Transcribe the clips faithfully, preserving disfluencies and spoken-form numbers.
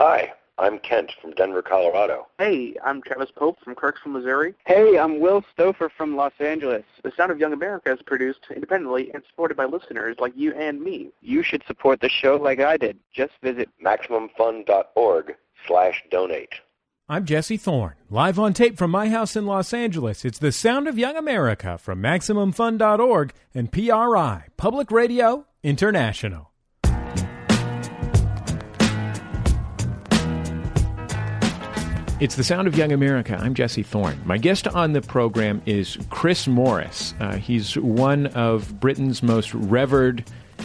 Hi, I'm Kent from Denver, Colorado. Hey, I'm Travis Pope from Clarksville, Missouri. Hey, I'm Will Stouffer from Los Angeles. The Sound of Young America is produced independently and supported by listeners like you and me. You should support the show like I did. Just visit MaximumFun.org slash donate. I'm Jesse Thorne, live on tape from my house in Los Angeles. It's the Sound of Young America from Maximum Fun dot org and P R I, Public Radio International. It's the Sound of Young America. I'm Jesse Thorne. My guest on the program is Chris Morris. Uh, he's one of Britain's most revered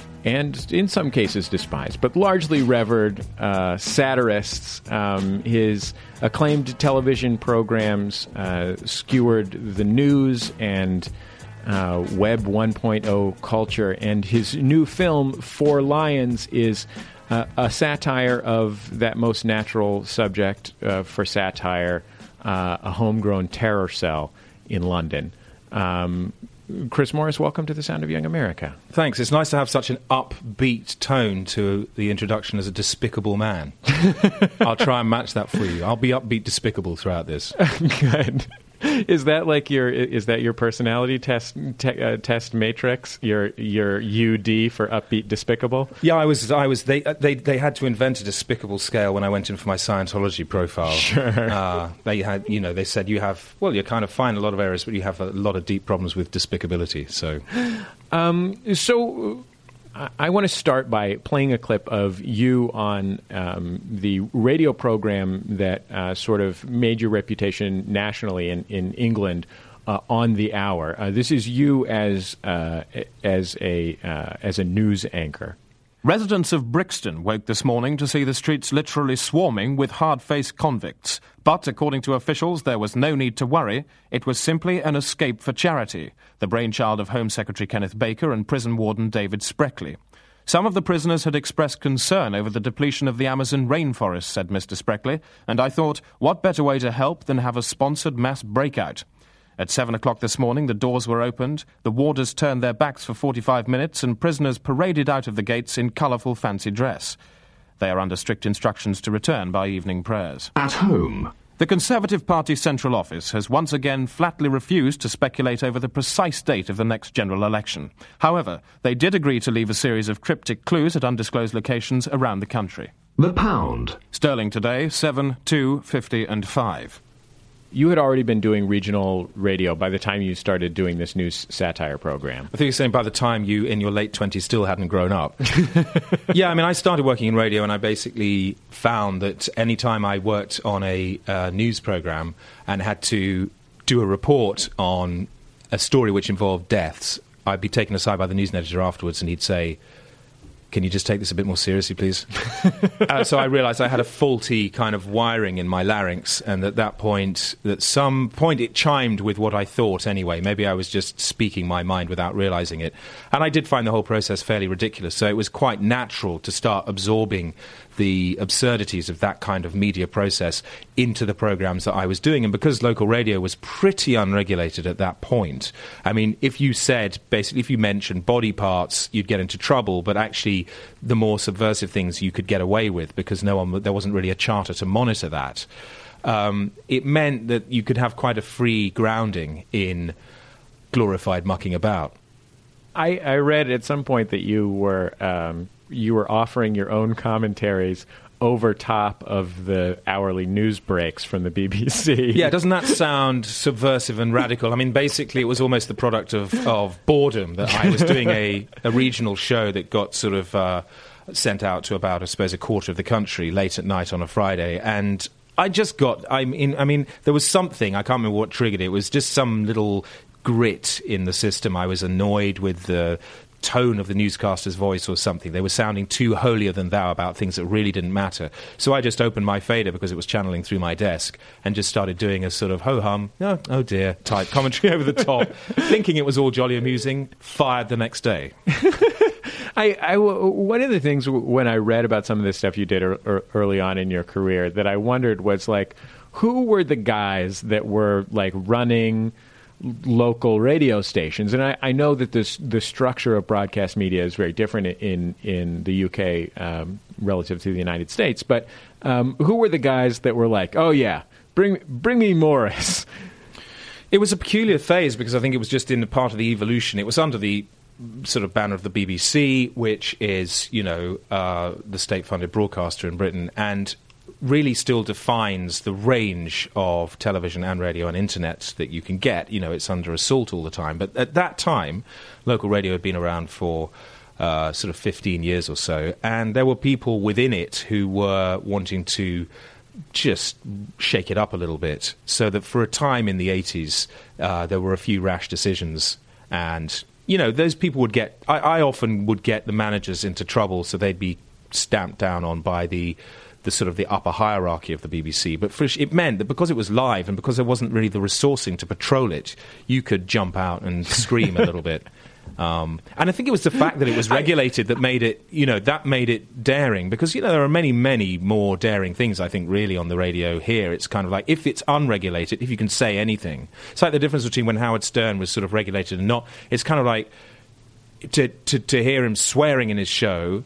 and in some cases despised, but largely revered uh, satirists. Um, his acclaimed television programs uh, skewered the news and uh, Web one point oh culture, and his new film, Four Lions, is Uh, a satire of that most natural subject uh, for satire, uh, a homegrown terror cell in London. Um, Chris Morris, welcome to the Sound of Young America. Thanks. It's nice to have such an upbeat tone to the introduction as a despicable man. I'll try and match that for you. I'll be upbeat despicable throughout this. Good. Is that like your is that your personality test te- uh, test matrix? Your your U D for upbeat despicable? Yeah, I was I was they they they had to invent a despicable scale when I went in for my Scientology profile. Sure. Uh, they had you know they said you have well you're kind of fine in a lot of areas, but you have a lot of deep problems with despicability. So, um, so. I want to start by playing a clip of you on um, the radio program that uh, sort of made your reputation nationally in, in England, uh, On the Hour. Uh, this is you as uh, as a uh, as a news anchor. Residents of Brixton woke this morning to see the streets literally swarming with hard-faced convicts. But, according to officials, there was no need to worry. It was simply an escape for charity, the brainchild of Home Secretary Kenneth Baker and prison warden David Spreckley. Some of the prisoners had expressed concern over the depletion of the Amazon rainforest, said Mister Spreckley, and I thought, what better way to help than have a sponsored mass breakout? At seven o'clock this morning, the doors were opened, the warders turned their backs for forty-five minutes, and prisoners paraded out of the gates in colourful fancy dress. They are under strict instructions to return by evening prayers. At home. The Conservative Party Central Office has once again flatly refused to speculate over the precise date of the next general election. However, they did agree to leave a series of cryptic clues at undisclosed locations around the country. The pound. Sterling today, seven, two, fifty and five. You had already been doing regional radio by the time you started doing this news satire program. I think you're saying by the time you, in your late twenties, still hadn't grown up. Yeah, I mean, I started working in radio and I basically found that any time I worked on a uh, news program and had to do a report on a story which involved deaths, I'd be taken aside by the news editor afterwards and he'd say, can you just take this a bit more seriously, please? uh, so I realised I had a faulty kind of wiring in my larynx, and at that point, at some point it chimed with what I thought anyway. Maybe I was just speaking my mind without realising it. And I did find the whole process fairly ridiculous, so it was quite natural to start absorbing the absurdities of that kind of media process into the programmes that I was doing. And because local radio was pretty unregulated at that point, I mean, if you said, basically, if you mentioned body parts, you'd get into trouble, but actually the more subversive things you could get away with because no one, there wasn't really a charter to monitor that. Um, it meant that you could have quite a free grounding in glorified mucking about. I, I read at some point that you were um, you were offering your own commentaries over top of the hourly news breaks from the B B C. Yeah, doesn't that sound subversive and radical? I mean, basically, it was almost the product of, of boredom that I was doing a, a regional show that got sort of uh, sent out to about, I suppose, a quarter of the country late at night on a Friday, and I just got, I mean, I mean, there was something, I can't remember what triggered it, it was just some little grit in the system. I was annoyed with the tone of the newscaster's voice or something. They were sounding too holier-than-thou about things that really didn't matter. So I just opened my fader because it was channeling through my desk and just started doing a sort of ho-hum, oh, oh dear, type commentary over the top, thinking it was all jolly amusing, fired the next day. I, I, one of the things when I read about some of this stuff you did er, er, early on in your career that I wondered was, like, who were the guys that were, like, running local radio stations. And I, I know that this the structure of broadcast media is very different in in the U K um, relative to the United States. But um, who were the guys that were like, oh yeah, bring bring me Morris? It was a peculiar phase because I think it was just in the part of the evolution. It was under the sort of banner of the B B C, which is, you know, uh, the state-funded broadcaster in Britain, and really still defines the range of television and radio and internet that you can get. You know, it's under assault all the time. But at that time, local radio had been around for uh, sort of fifteen years or so, and there were people within it who were wanting to just shake it up a little bit, so that for a time in the eighties, uh, there were a few rash decisions, and, you know, those people would get... I, I often would get the managers into trouble, so they'd be stamped down on by the... the sort of the upper hierarchy of the B B C, but for, it meant that because it was live and because there wasn't really the resourcing to patrol it, you could jump out and scream a little bit. Um, and I think it was the fact that it was regulated that made it, you know, that made it daring, because, you know, there are many, many more daring things, I think, really on the radio here. It's kind of like, if it's unregulated, if you can say anything, it's like the difference between when Howard Stern was sort of regulated and not. It's kind of like to, to, to hear him swearing in his show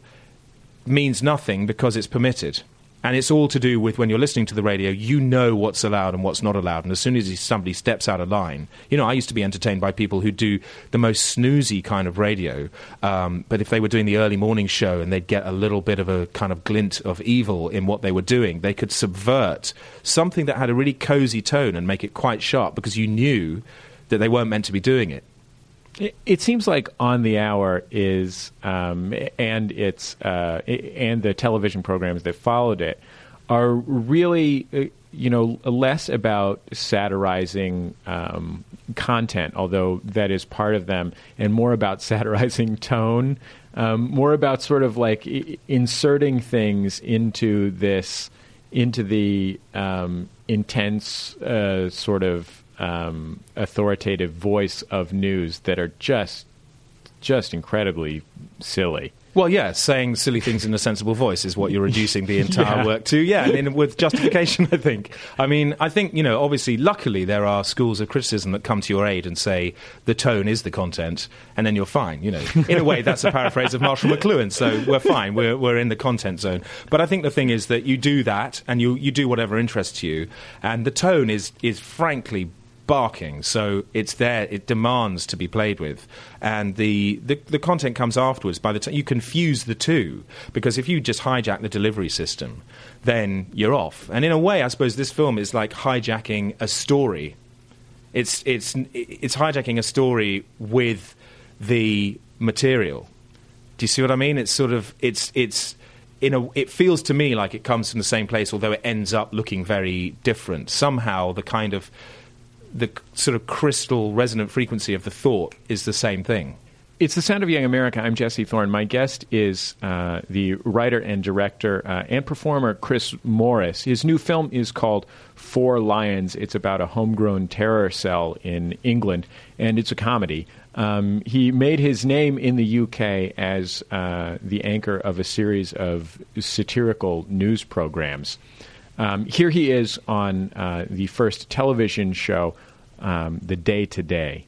means nothing because it's permitted. And it's all to do with when you're listening to the radio, you know what's allowed and what's not allowed. And as soon as somebody steps out of line, you know, I used to be entertained by people who do the most snoozy kind of radio. Um, but if they were doing the early morning show and they'd get a little bit of a kind of glint of evil in what they were doing, they could subvert something that had a really cozy tone and make it quite sharp because you knew that they weren't meant to be doing it. It, it seems like On the Hour is, um, and it's uh, and the television programs that followed it are really, uh, you know, less about satirizing um, content, although that is part of them, and more about satirizing tone, um, more about sort of like I- inserting things into this, into the um, intense uh, sort of. Um, authoritative voice of news that are just just incredibly silly. Well, yeah, saying silly things in a sensible voice is what you're reducing the entire yeah. work to. Yeah, I mean, with justification, I think. I mean, I think, you know, obviously, luckily, there are schools of criticism that come to your aid and say the tone is the content, and then you're fine, you know. In a way, that's a paraphrase of Marshall McLuhan, so we're fine, we're we're in the content zone. But I think the thing is that you do that, and you, you do whatever interests you, and the tone is is frankly barking, so it's there, it demands to be played with, and the, the, the content comes afterwards. By the time you confuse the two, because if you just hijack the delivery system, then you're off. And in a way, I suppose this film is like hijacking a story. It's it's it's hijacking a story with the material. Do you see what I mean? It's sort of it's it's in a it feels to me like it comes from the same place, although it ends up looking very different. Somehow the kind of the sort of crystal resonant frequency of the thought is the same thing. It's The Sound of Young America. I'm Jesse Thorne. My guest is uh, the writer and director uh, and performer Chris Morris. His new film is called Four Lions. It's about a homegrown terror cell in England, and it's a comedy. Um, he made his name in the U K as uh, the anchor of a series of satirical news programs. Um, here he is on uh, the first television show, um, The Day Today.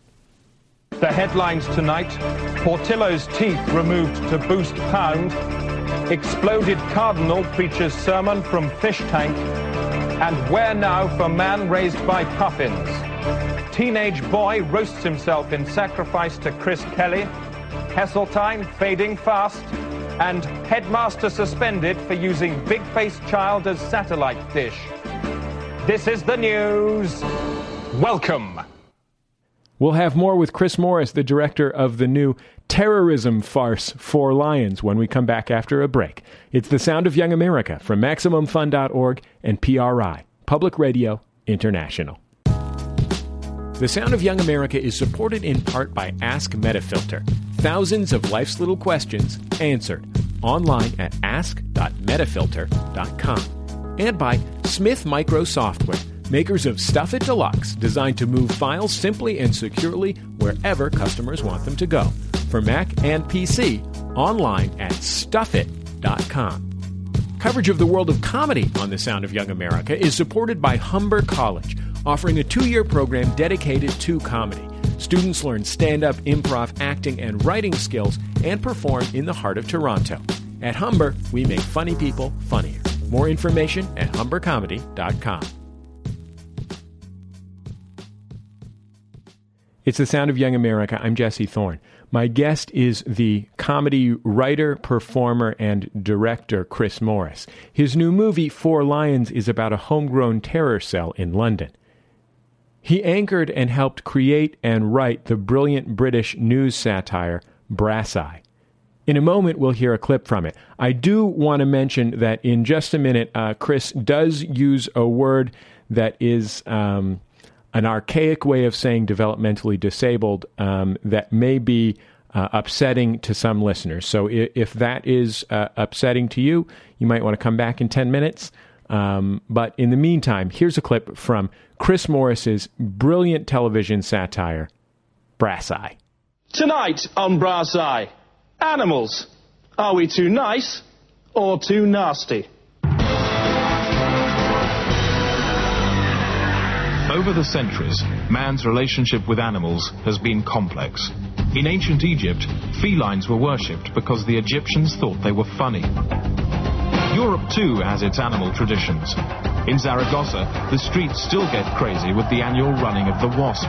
The headlines tonight: Portillo's teeth removed to boost pound, exploded cardinal preaches sermon from fish tank, and where now for man raised by puffins. Teenage boy roasts himself in sacrifice to Chris Kelly, Heseltine fading fast, and headmaster suspended for using big-faced child as satellite dish. This is the news. Welcome. We'll have more with Chris Morris, the director of the new terrorism farce Four Lions, when we come back after a break. It's The Sound of Young America from Maximum Fun dot org and P R I, Public Radio International. The Sound of Young America is supported in part by Ask Metafilter. Thousands of life's little questions answered online at ask dot metafilter dot com. And by Smith Micro Software, makers of Stuff It Deluxe, designed to move files simply and securely wherever customers want them to go. For Mac and P C, online at stuff it dot com. Coverage of the world of comedy on The Sound of Young America is supported by Humber College, offering a two-year program dedicated to comedy. Students learn stand-up, improv, acting, and writing skills and perform in the heart of Toronto. At Humber, we make funny people funnier. More information at humber comedy dot com. It's the Sound of Young America. I'm Jesse Thorne. My guest is the comedy writer, performer, and director Chris Morris. His new movie, Four Lions, is about a homegrown terror cell in London. He anchored and helped create and write the brilliant British news satire Brass Eye. In a moment, we'll hear a clip from it. I do want to mention that in just a minute, uh, Chris does use a word that is um, an archaic way of saying developmentally disabled um, that may be uh, upsetting to some listeners. So if, if that is uh, upsetting to you, you might want to come back in ten minutes. Um, but in the meantime, here's a clip from Chris Morris's brilliant television satire, Brass Eye. Tonight on Brass Eye, animals. Are we too nice or too nasty? Over the centuries, man's relationship with animals has been complex. In ancient Egypt, felines were worshipped because the Egyptians thought they were funny. Europe, too, has its animal traditions. In Zaragoza, the streets still get crazy with the annual running of the wasp.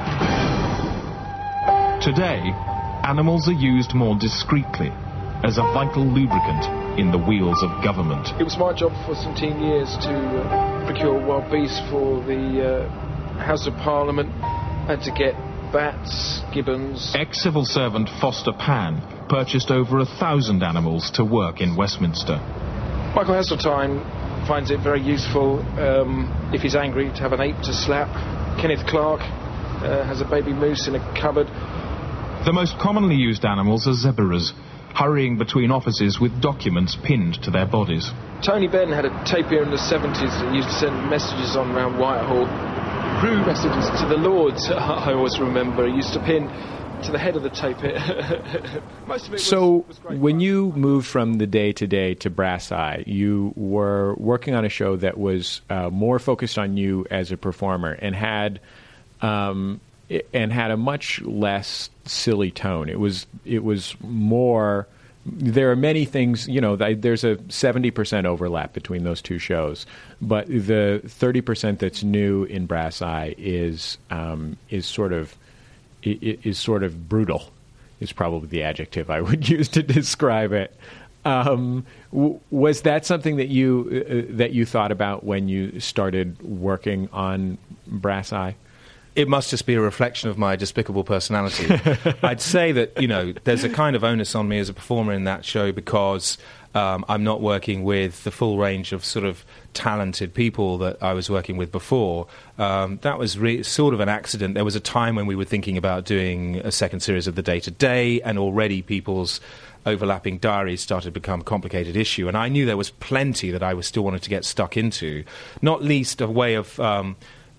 Today, animals are used more discreetly as a vital lubricant in the wheels of government. It was my job for seventeen years to uh, procure wild beasts for the uh, House of Parliament and to get bats, gibbons. Ex-civil servant Foster Pan purchased over a thousand animals to work in Westminster. Michael Heseltine finds it very useful, um, if he's angry, to have an ape to slap. Kenneth Clark uh, has a baby moose in a cupboard. The most commonly used animals are zebras, hurrying between offices with documents pinned to their bodies. Tony Benn had a tapir in the seventies that used to send messages on around Whitehall. Rude messages to the Lords, I always remember. He used to pin to the head of the tapir. Most of it was, so was great when fun. you moved from the day-to-day to Brass Eye, you were working on a show that was uh, more focused on you as a performer and had um, and had a much less silly tone. It was it was more. There are many things, you know, there's a seventy percent overlap between those two shows, but the thirty percent that's new in Brass Eye is um, is sort of is sort of brutal, is probably the adjective I would use to describe it. Um, w- was that something that you uh, that you thought about when you started working on Brass Eye? It must just be a reflection of my despicable personality. I'd say that, you know, there's a kind of onus on me as a performer in that show because um, I'm not working with the full range of sort of talented people that I was working with before. Um, that was re- sort of an accident. There was a time when we were thinking about doing a second series of The Day to Day, and already people's overlapping diaries started to become a complicated issue, and I knew there was plenty that I was still wanted to get stuck into, not least a way of um,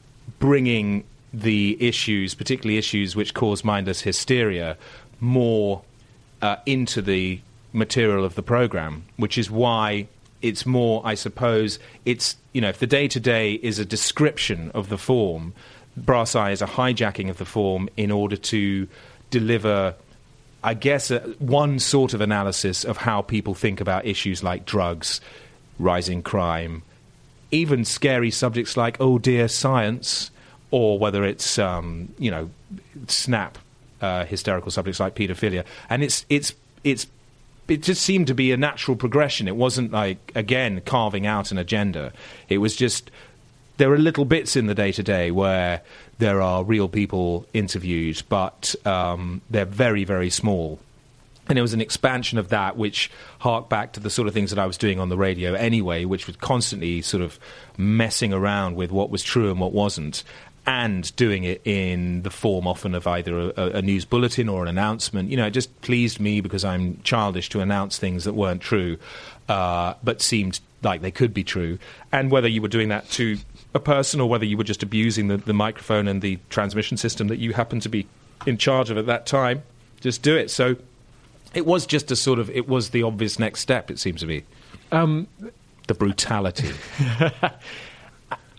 bringing the issues, particularly issues which cause mindless hysteria, more uh, into the material of the programme, which is why it's more, I suppose, it's, you know, if The Day to Day is a description of the form, Brass Eye is a hijacking of the form in order to deliver, I guess, a, one sort of analysis of how people think about issues like drugs, rising crime, even scary subjects like, oh dear, science, or whether it's, um, you know, snap uh, hysterical subjects like paedophilia. And it's it's it's it just seemed to be a natural progression. It wasn't like, again, carving out an agenda. It was just, there are little bits in The Day to Day where there are real people interviewed, but um, they're very, very small. And it was an expansion of that which harked back to the sort of things that I was doing on the radio anyway, which was constantly sort of messing around with what was true and what wasn't, and doing it in the form often of either a, a news bulletin or an announcement. You know, it just pleased me because I'm childish to announce things that weren't true, uh, but seemed like they could be true. And whether you were doing that to a person or whether you were just abusing the, the microphone and the transmission system that you happened to be in charge of at that time, just do it. So it was just a sort of, it was the obvious next step, it seems to be. Um, the brutality. I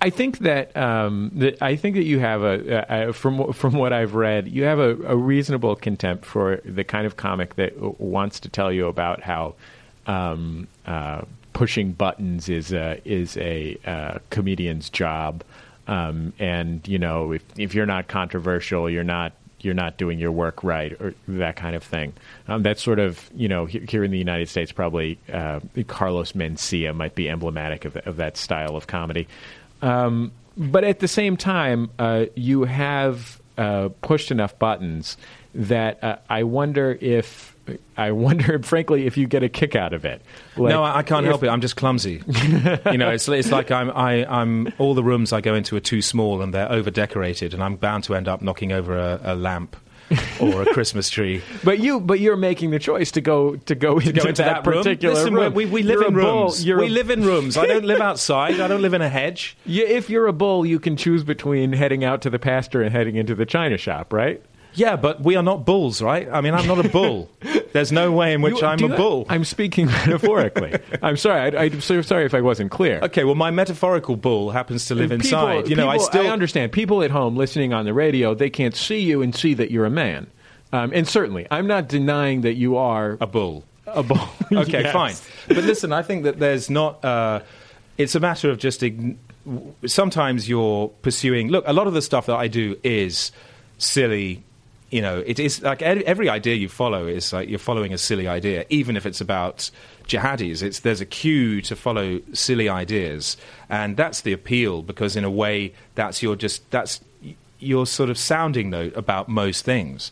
I think that, um, that I think that you have a, a from from what I've read, you have a, a reasonable contempt for the kind of comic that wants to tell you about how um, uh, pushing buttons is a, is a uh, comedian's job, um, and you know if if you're not controversial, you're not you're not doing your work right, or that kind of thing. Um, that's sort of, you know, here in the United States, probably uh, Carlos Mencia might be emblematic of, of that style of comedy. Um, but at the same time, uh, you have uh, pushed enough buttons that uh, I wonder if, I wonder, frankly, if you get a kick out of it. Like, no, I, I can't if, help it. I'm just clumsy. you know, it's it's like I'm I, I'm all the rooms I go into are too small and they're over decorated, and I'm bound to end up knocking over a, a lamp or a Christmas tree. But you, but you're making the choice to go to go, to into, go into that, that room? particular Listen, room. We, we live You're in a bull. rooms. You're we a... live in rooms. I don't live outside. I don't live in a hedge. Yeah, if you're a bull, you can choose between heading out to the pasture and heading into the china shop, right? Yeah, but we are not bulls, right? I mean, I'm not a bull. There's no way in which you, I'm a I, bull. I'm speaking metaphorically. I'm sorry. I, I'm so sorry if I wasn't clear. Okay, well, my metaphorical bull happens to live people, inside. You know, people, I still I understand. People at home listening on the radio, they can't see you and see that you're a man. Um, and certainly, I'm not denying that you are a bull. A bull. Okay, yes. fine. But listen, I think that there's not. Uh, it's a matter of just. Ign- sometimes you're pursuing. Look, a lot of the stuff that I do is silly. You know, it is like every idea you follow is like you're following a silly idea, even if it's about jihadis. It's there's a cue to follow silly ideas, and that's the appeal, because in a way that's your just that's your sort of sounding note about most things.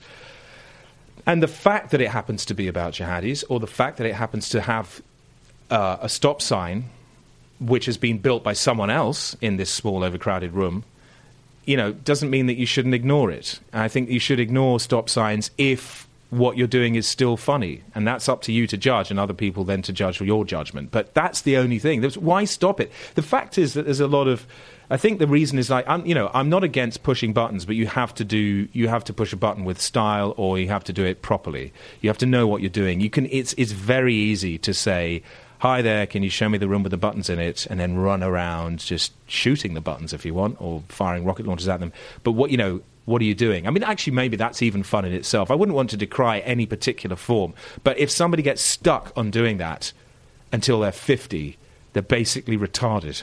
And the fact that it happens to be about jihadis, or the fact that it happens to have uh, a stop sign which has been built by someone else in this small, overcrowded room, you know, doesn't mean that you shouldn't ignore it. I think you should ignore stop signs if what you're doing is still funny. And that's up to you to judge, and other people then to judge your judgment. But that's the only thing. There's, why stop it? The fact is that there's a lot of... I think the reason is like, I'm, you know, I'm not against pushing buttons, but you have to do, you have to push a button with style, or you have to do it properly. You have to know what you're doing. You can, it's, it's very easy to say, hi there, can you show me the room with the buttons in it, and then run around just shooting the buttons if you want, or firing rocket launchers at them. But what, you know, what are you doing? I mean, actually, maybe that's even fun in itself. I wouldn't want to decry any particular form, but if somebody gets stuck on doing that until they're fifty, they're basically retarded.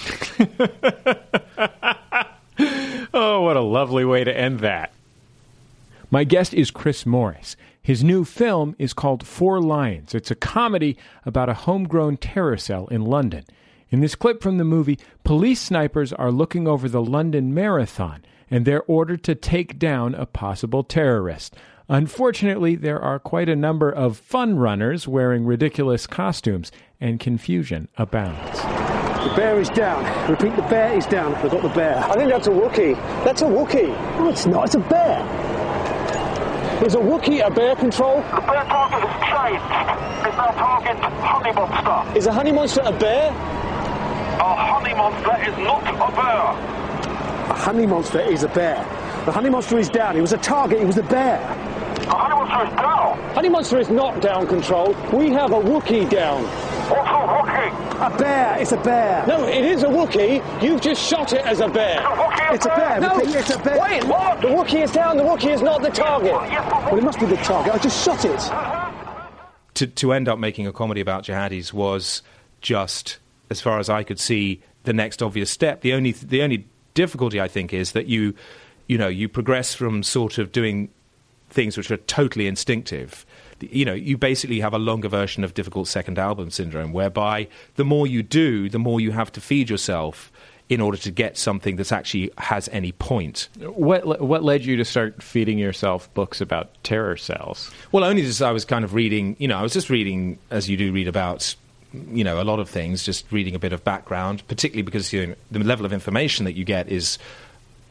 Oh, what a lovely way to end that. My guest is Chris Morris. His new film is called Four Lions. It's a comedy about a homegrown terror cell in London. In this clip from the movie, police snipers are looking over the London Marathon, and they're ordered to take down a possible terrorist. Unfortunately, there are quite a number of fun runners wearing ridiculous costumes, and confusion abounds. The bear is down. Repeat, the bear is down. I've got the bear. I think that's a Wookiee. That's a Wookiee. No, it's not. It's a bear. Is a Wookiee a bear control? The bear target has changed. It's now target Honey Monster. Is a honey monster a bear? A honey monster is not a bear. A honey monster is a bear. The honey monster is down. It was a target. It was the bear. The honey monster is down. Honey monster is not down, control. We have a Wookiee down. What's a Wookiee? A bear. It's a bear. No, it is a Wookiee. You've just shot it as a bear. Is a Wookiee It's a bear. No. Repeat, it's a bear. Wait, what? The Wookiee is down. The Wookiee is not the target. Yes, but Well, it must be the target. I just shot it. To, to end up making a comedy about jihadis was just, as far as I could see, the next obvious step. The only the only difficulty, I think, is that you, you know, you progress from sort of doing things which are totally instinctive. You know, you basically have a longer version of difficult second album syndrome, whereby the more you do, the more you have to feed yourself in order to get something that actually has any point. What what led you to start feeding yourself books about terror cells? Well, only just I was kind of reading, you know, I was just reading, as you do read about, you know, a lot of things, just reading a bit of background, particularly because, you know, the level of information that you get is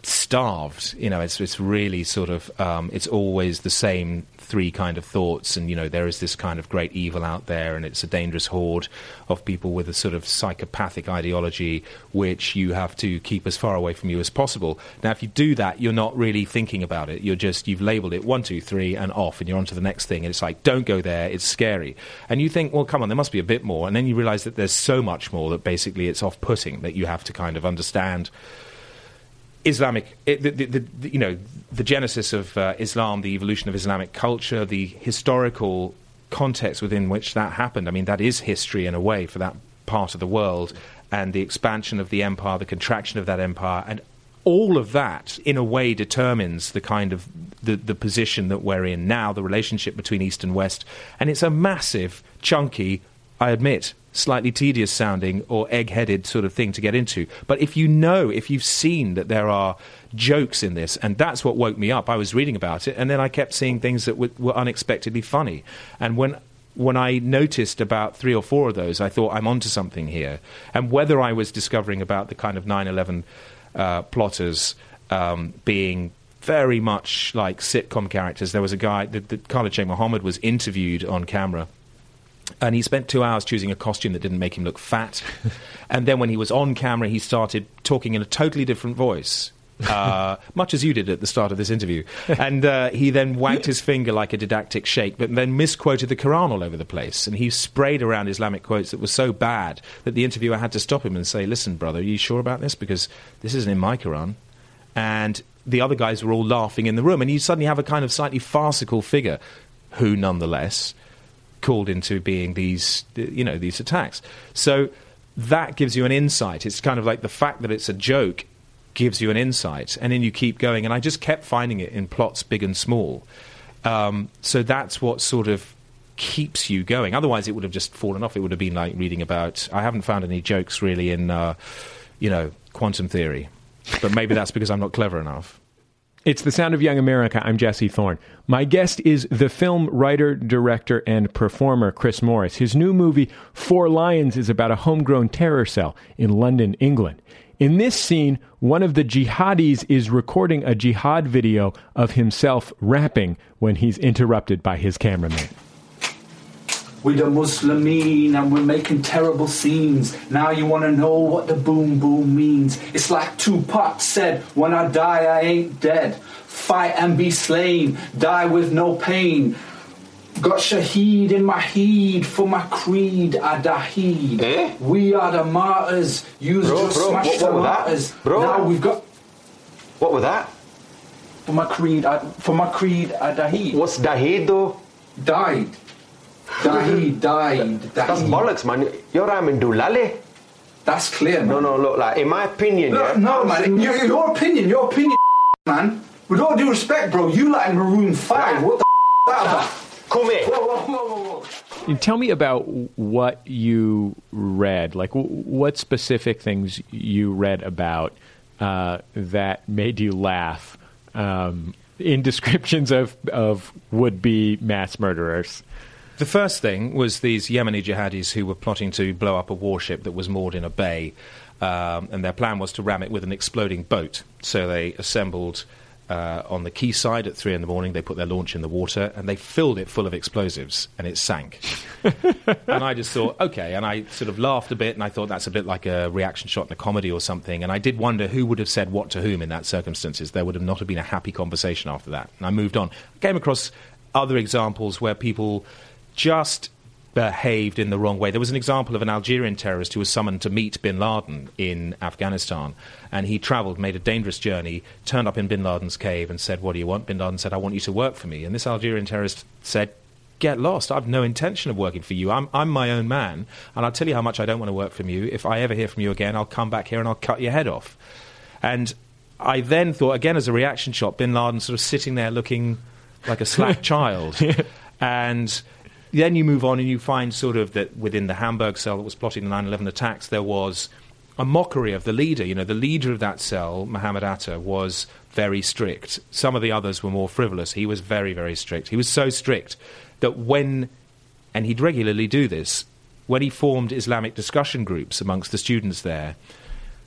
starved. You know, it's it's really sort of um, it's always the same three kind of thoughts, and you know, there is this kind of great evil out there, and it's a dangerous horde of people with a sort of psychopathic ideology which you have to keep as far away from you as possible. Now, if you do that, you're not really thinking about it. You're just, you've labelled it one, two, three, and off, and you're on to the next thing, and it's like, don't go there, it's scary. And you think, well, come on, there must be a bit more, and then you realise that there's so much more that basically it's off-putting, that you have to kind of understand Islamic, it, the, the, the, you know, the genesis of uh, Islam, the evolution of Islamic culture, the historical context within which that happened. I mean, that is history in a way for that part of the world, and the expansion of the empire, the contraction of that empire, and all of that, in a way, determines the kind of the, the position that we're in now, the relationship between East and West. And it's a massive, chunky, I admit, slightly tedious sounding or egg-headed sort of thing to get into. But if you know, if you've seen that there are jokes in this, and that's what woke me up. I was reading about it, and then I kept seeing things that w- were unexpectedly funny. And when when I noticed about three or four of those, I thought, I'm onto something here. And whether I was discovering about the kind of nine eleven uh, plotters um, being very much like sitcom characters. There was a guy, the, the Khalid Sheikh Mohammed was interviewed on camera, and he spent two hours choosing a costume that didn't make him look fat. And then when he was on camera, he started talking in a totally different voice, uh, much as you did at the start of this interview. And uh, he then wagged his finger like a didactic sheikh, but then misquoted the Quran all over the place. And he sprayed around Islamic quotes that were so bad that the interviewer had to stop him and say, listen, brother, are you sure about this? Because this isn't in my Quran. And the other guys were all laughing in the room. And you suddenly have a kind of slightly farcical figure who, nonetheless, called into being these, you know, these attacks. So that gives you an insight. It's kind of like the fact that it's a joke gives you an insight, and then you keep going. And I just kept finding it in plots big and small. Um, so that's what sort of keeps you going. Otherwise, it would have just fallen off. It would have been like reading about... I haven't found any jokes really in, uh, you know, quantum theory. But maybe that's because I'm not clever enough. It's The Sound of Young America. I'm Jesse Thorne. My guest is the film writer, director, and performer Chris Morris. His new movie, Four Lions, is about a homegrown terror cell in London, England. In this scene, one of the jihadis is recording a jihad video of himself rapping when he's interrupted by his cameraman. We the Muslimeen and we're making terrible scenes. Now you want to know what the boom boom means. It's like Tupac said, when I die I ain't dead. Fight and be slain, die with no pain. Got Shaheed in my heed, for my creed I daheed. Eh? We are the martyrs, you just bro, smashed what, the what martyrs. Bro, now we've got... What was that? For my creed, I, for my creed I daheed. What's daheed though? Died. Daheed, died. That's bollocks, man. You're rhyming doolally. That's clear, man. No, no, look, like, in my opinion, look, yeah... No, man, your, your opinion, your opinion, man. With all due respect, bro, you like Maroon five. Right. What the f*** that about? Come here. Whoa, whoa, whoa, whoa. Tell me about what you read. Like, what specific things you read about uh, that made you laugh um, in descriptions of, of would-be mass murderers? The first thing was these Yemeni jihadis who were plotting to blow up a warship that was moored in a bay, um, and their plan was to ram it with an exploding boat. So they assembled uh, on the quayside at three in the morning, they put their launch in the water, and they filled it full of explosives, and it sank. And I just thought, okay, and I sort of laughed a bit, and I thought that's a bit like a reaction shot in a comedy or something, and I did wonder who would have said what to whom in that circumstances. There would have not have been a happy conversation after that, and I moved on. I came across other examples where people just behaved in the wrong way. There was an example of an Algerian terrorist who was summoned to meet bin Laden in Afghanistan, and he travelled, made a dangerous journey, turned up in bin Laden's cave and said, what do you want? Bin Laden said, I want you to work for me. And this Algerian terrorist said, get lost. I've no intention of working for you. I'm, I'm my own man, and I'll tell you how much I don't want to work from you. If I ever hear from you again, I'll come back here and I'll cut your head off. And I then thought, again as a reaction shot, bin Laden sort of sitting there looking like a slack child. And then you move on and you find sort of that within the Hamburg cell that was plotting the nine eleven attacks, there was a mockery of the leader. You know, the leader of that cell, Mohammed Atta, was very strict. Some of the others were more frivolous. He was very, very strict. He was so strict that when, and he'd regularly do this, when he formed Islamic discussion groups amongst the students there,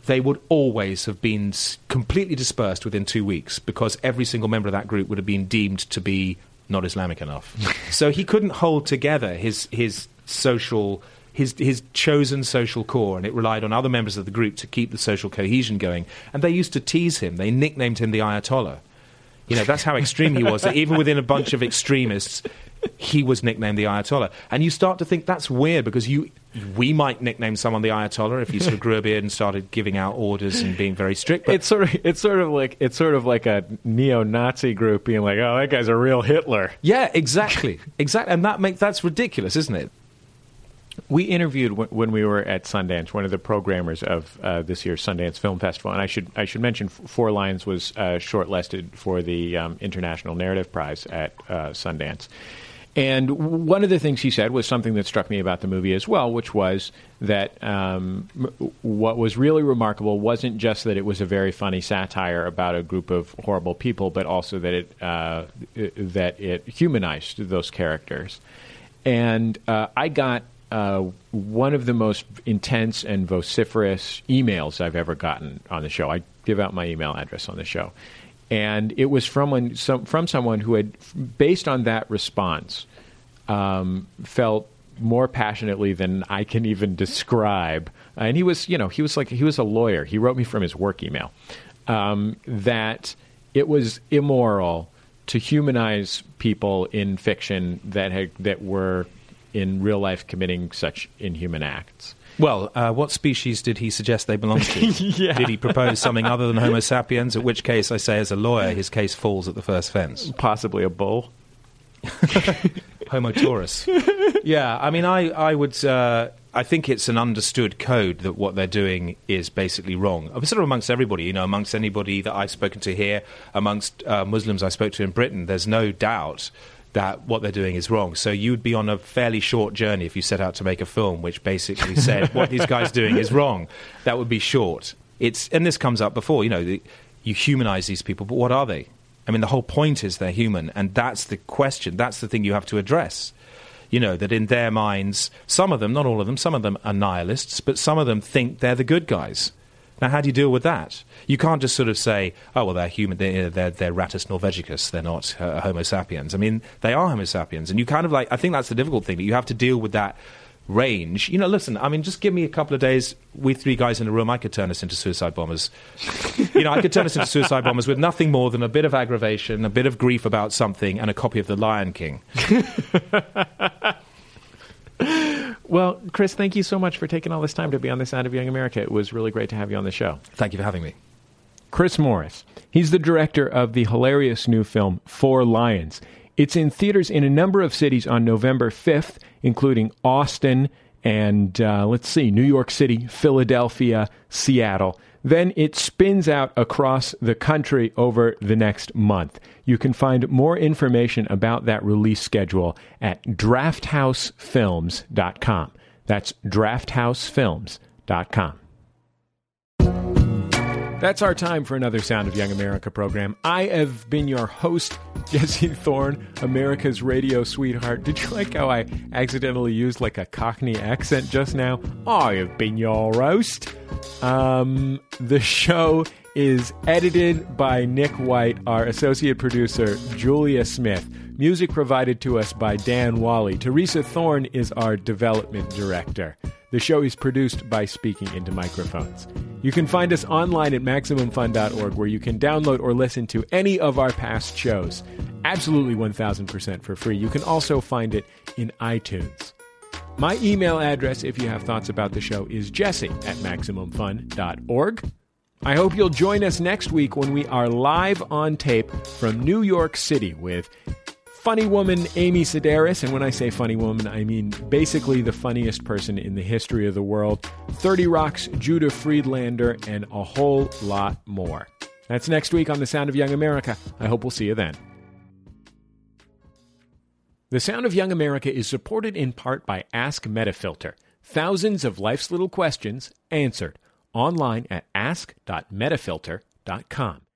they would always have been s- completely dispersed within two weeks because every single member of that group would have been deemed to be not Islamic enough. So he couldn't hold together his his social, his his chosen social core, and it relied on other members of the group to keep the social cohesion going. And they used to tease him. They nicknamed him the Ayatollah. You know, that's how extreme he was, that even within a bunch of extremists, he was nicknamed the Ayatollah. And you start to think that's weird because you, we might nickname someone the Ayatollah if he sort of grew a beard and started giving out orders and being very strict. But it's sort of it's sort of like it's sort of like a neo-Nazi group being like, oh, that guy's a real Hitler. Yeah, exactly, exactly, and that makes that's ridiculous, isn't it? We interviewed w- when we were at Sundance one of the programmers of uh, this year's Sundance Film Festival, and I should I should mention Four Lions was uh, shortlisted for the um, International Narrative Prize at uh, Sundance. And one of the things he said was something that struck me about the movie as well, which was that um, m- what was really remarkable wasn't just that it was a very funny satire about a group of horrible people, but also that it uh, that it humanized those characters. And uh, I got uh, one of the most intense and vociferous emails I've ever gotten on the show. I give out my email address on the show. And it was from one, some, from someone who had, based on that response, um, felt more passionately than I can even describe. Uh, and he was, you know, he was like he was a lawyer. He wrote me from his work email um, that it was immoral to humanize people in fiction that had, that were in real life committing such inhuman acts. Well, uh, what species did he suggest they belonged to? Yeah. Did he propose something other than Homo sapiens? At which case, I say, as a lawyer, his case falls at the first fence. Possibly a bull. Homo taurus. Yeah, I mean, I, I would... Uh, I think it's an understood code that what they're doing is basically wrong. Sort of amongst everybody, you know, amongst anybody that I've spoken to here, amongst uh, Muslims I spoke to in Britain, there's no doubt that what they're doing is wrong. So you'd be on a fairly short journey if you set out to make a film which basically said what these guys doing is wrong. That would be short. It's and this comes up before, you know, the, you humanize these people, but what are they? I mean, the whole point is they're human, and that's the question. That's the thing you have to address. You know, that in their minds, some of them, not all of them, some of them are nihilists, but some of them think they're the good guys. Now, how do you deal with that? You can't just sort of say, oh, well, they're human, they're, they're, they're Rattus norvegicus, they're not uh, Homo sapiens. I mean, they are Homo sapiens. And you kind of like, I think that's the difficult thing, that you have to deal with that range. You know, listen, I mean, just give me a couple of days, we three guys in a room, I could turn us into suicide bombers. You know, I could turn us into suicide bombers with nothing more than a bit of aggravation, a bit of grief about something, and a copy of The Lion King. Well, Chris, thank you so much for taking all this time to be on The Sound of Young America. It was really great to have you on the show. Thank you for having me. Chris Morris. He's the director of the hilarious new film Four Lions. It's in theaters in a number of cities on November fifth, including Austin and, uh, let's see, New York City, Philadelphia, Seattle. Then it spins out across the country over the next month. You can find more information about that release schedule at draft house films dot com. That's draft house films dot com. That's our time for another Sound of Young America program. I have been your host, Jesse Thorne, America's radio sweetheart. Did you like how I accidentally used like a Cockney accent just now? I have been your host. Um, the show is edited by Nick White, our associate producer, Julia Smith. Music provided to us by Dan Wally. Teresa Thorne is our development director. The show is produced by Speaking Into Microphones. You can find us online at maximum fun dot org, where you can download or listen to any of our past shows. Absolutely one thousand percent for free. You can also find it in iTunes. My email address, if you have thoughts about the show, is jesse at maximum fun dot org. I hope you'll join us next week when we are live on tape from New York City with funny woman Amy Sedaris. And when I say funny woman, I mean basically the funniest person in the history of the world, thirty Rock's Judah Friedlander, and a whole lot more. That's next week on The Sound of Young America. I hope we'll see you then. The Sound of Young America is supported in part by Ask Metafilter. Thousands of life's little questions answered online at ask dot metafilter dot com.